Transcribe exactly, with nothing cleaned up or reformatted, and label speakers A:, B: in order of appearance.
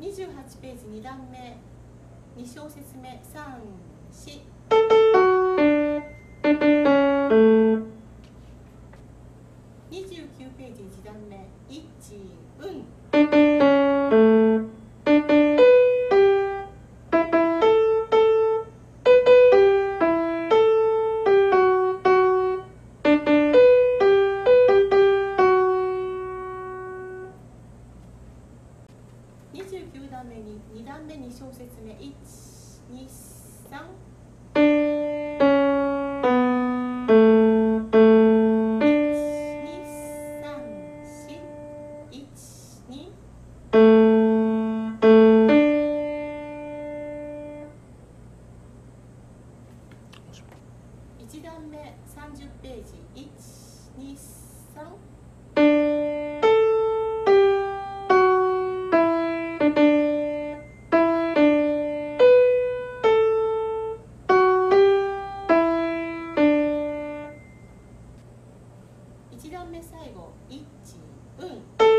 A: にじゅうはちページに段目に小節目さん、し。にじゅうきゅうページいち段目いち、うん。にじゅうきゅう段目にに段目に小節目いち、に、さん。いち段目さんじゅうページいち、に、さん。いち段目最後いち、うん。